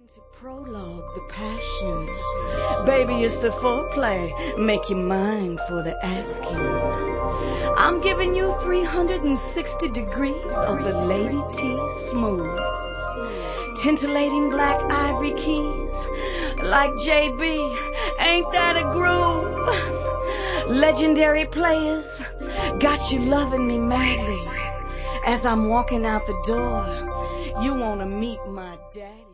to prologue the passion. Baby, it's the foreplay. Make your mind for the asking. I'm giving you 360 degrees of the Lady T smooth. Tintillating black ivory keys. Like JB, ain't that a groove? Legendary players, got you loving me madly. As I'm walking out the door, you wanna meet my daddy.